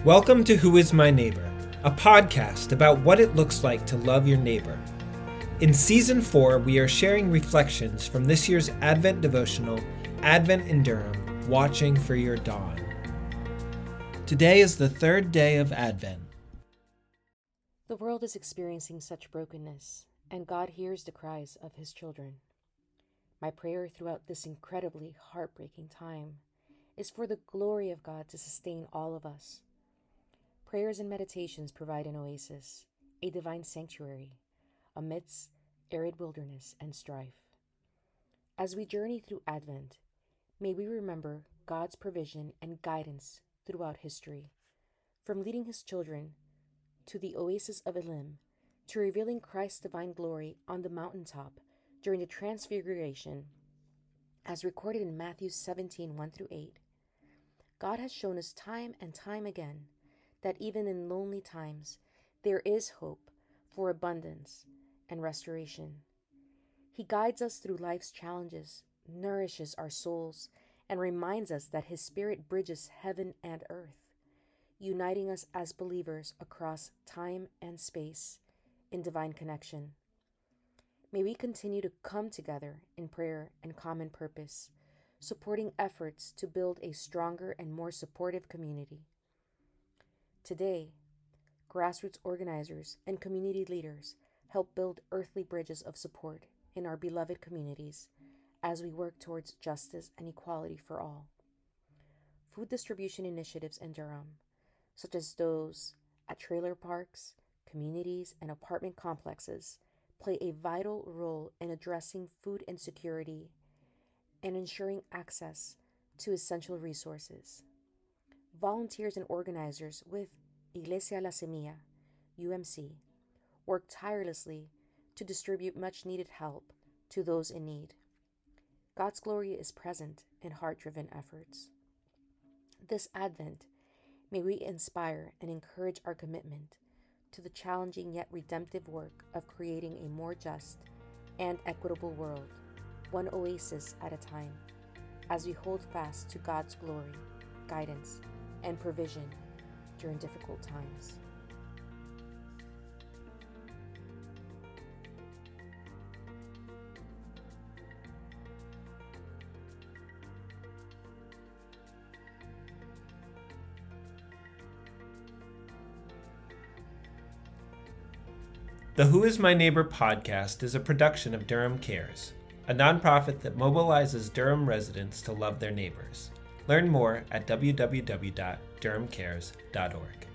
Welcome to Who is My Neighbor, a podcast about what it looks like to love your neighbor. In Season 4, we are sharing reflections from this year's Advent devotional, Advent in Durham, Watching for Your Dawn. Today is the third day of Advent. The world is experiencing such brokenness, and God hears the cries of His children. My prayer throughout this incredibly heartbreaking time is for the glory of God to sustain all of us. Prayers and meditations provide an oasis, a divine sanctuary, amidst arid wilderness and strife. As we journey through Advent, may we remember God's provision and guidance throughout history, from leading His children to the oasis of Elim, to revealing Christ's divine glory on the mountaintop during the Transfiguration, as recorded in Matthew 17, 1-8. God has shown us time and time again that even in lonely times, there is hope for abundance and restoration. He guides us through life's challenges, nourishes our souls, and reminds us that His Spirit bridges heaven and earth, uniting us as believers across time and space in divine connection. May we continue to come together in prayer and common purpose, supporting efforts to build a stronger and more supportive community. Today, grassroots organizers and community leaders help build earthly bridges of support in our beloved communities as we work towards justice and equality for all. Food distribution initiatives in Durham, such as those at trailer parks, communities, and apartment complexes, play a vital role in addressing food insecurity and ensuring access to essential resources. Volunteers and organizers with Iglesia La Semilla, UMC, work tirelessly to distribute much-needed help to those in need. God's glory is present in heart-driven efforts. This Advent, may we inspire and encourage our commitment to the challenging yet redemptive work of creating a more just and equitable world, one oasis at a time, as we hold fast to God's glory, guidance, and provision during difficult times. The Who is My Neighbor podcast is a production of Durham Cares, a nonprofit that mobilizes Durham residents to love their neighbors. Learn more at www.durhamcares.org.